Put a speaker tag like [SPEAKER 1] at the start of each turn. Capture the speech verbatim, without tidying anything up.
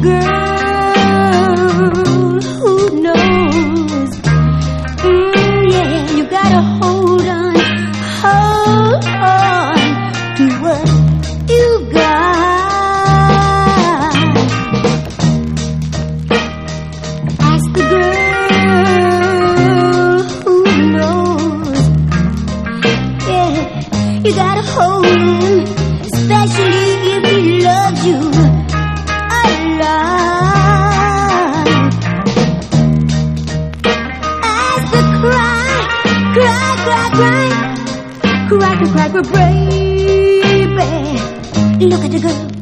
[SPEAKER 1] girl who knows. Mm, yeah, you gotta hold on, hold on to what you got. Ask the girl who knows. Yeah, you gotta hold him, especially if he loves you a lot. Ask the cry, cry, cry, cry, cry, cry, cry, cry, baby. Look at the girl.